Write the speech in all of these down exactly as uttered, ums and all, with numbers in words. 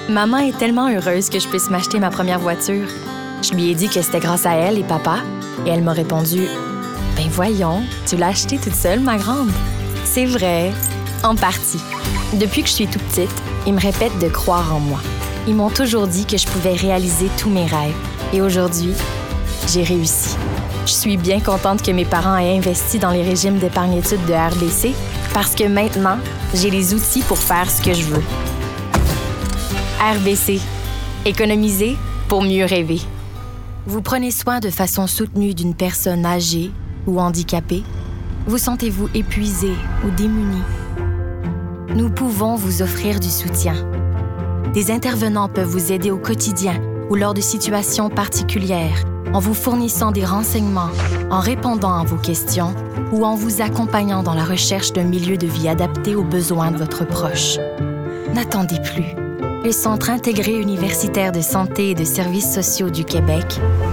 Maman est tellement heureuse que je puisse m'acheter ma première voiture. Je lui ai dit que c'était grâce à elle et papa, et elle m'a répondu « Ben voyons, tu l'as acheté toute seule, ma grande. » C'est vrai, en partie. Depuis que je suis toute petite, ils me répètent de croire en moi. Ils m'ont toujours dit que je pouvais réaliser tous mes rêves. Et aujourd'hui, j'ai réussi. Je suis bien contente que mes parents aient investi dans les régimes d'épargne-études de R B C parce que maintenant, j'ai les outils pour faire ce que je veux. R B C. Économiser pour mieux rêver. Vous prenez soin de façon soutenue d'une personne âgée ou handicapée? Vous sentez-vous épuisé ou démuni? Nous pouvons vous offrir du soutien. Des intervenants peuvent vous aider au quotidien ou lors de situations particulières, en vous fournissant des renseignements, en répondant à vos questions ou en vous accompagnant dans la recherche d'un milieu de vie adapté aux besoins de votre proche. N'attendez plus. Le Centre intégré universitaire de santé et de services sociaux du Québec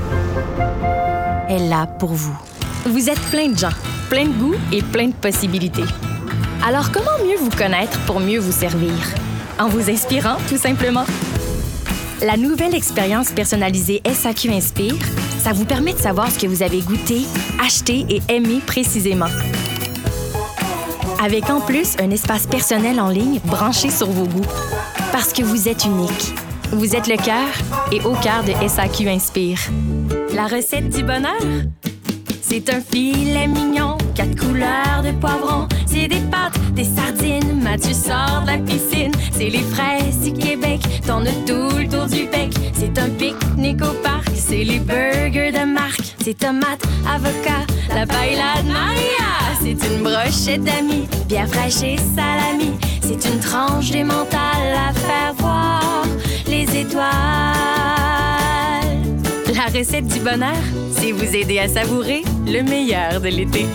est là pour vous. Vous êtes plein de gens, plein de goûts et plein de possibilités. Alors comment mieux vous connaître pour mieux vous servir? En vous inspirant, tout simplement. La nouvelle expérience personnalisée S A Q Inspire, ça vous permet de savoir ce que vous avez goûté, acheté et aimé précisément. Avec en plus un espace personnel en ligne branché sur vos goûts. Parce que vous êtes unique. Vous êtes le cœur et au cœur de S A Q Inspire. La recette du bonheur? C'est un filet mignon, quatre couleurs de poivrons. C'est des pâtes, des sardines, Mathieu sort de la piscine. C'est les fraises du Québec, t'en as tout le tour du bec. C'est un pique-nique au parc, c'est les burgers de marque. C'est tomates, avocats, la paella de Maria. C'est une brochette d'amis, bière fraîche et salami. C'est une tranche d'émental à faire voir les étoiles. La recette du bonheur, c'est vous aider à savourer le meilleur de l'été.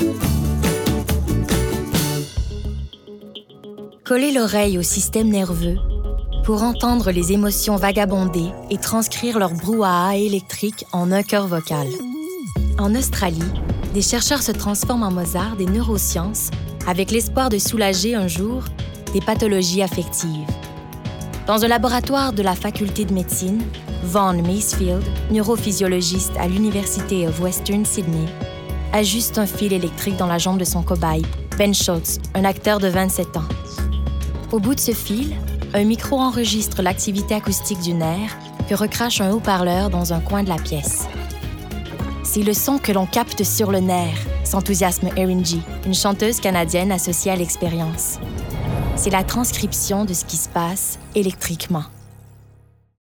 Collez l'oreille au système nerveux pour entendre les émotions vagabonder et transcrire leur brouhaha électrique en un chœur vocal. En Australie, des chercheurs se transforment en Mozart des neurosciences avec l'espoir de soulager un jour des pathologies affectives. Dans un laboratoire de la faculté de médecine, Vaughan Masefield, neurophysiologiste à l'Université of Western Sydney, ajuste un fil électrique dans la jambe de son cobaye, Ben Schultz, un acteur de vingt-sept ans. Au bout de ce fil, un micro enregistre l'activité acoustique du nerf que recrache un haut-parleur dans un coin de la pièce. C'est le son que l'on capte sur le nerf, s'enthousiasme Erin G., une chanteuse canadienne associée à l'expérience. C'est la transcription de ce qui se passe électriquement.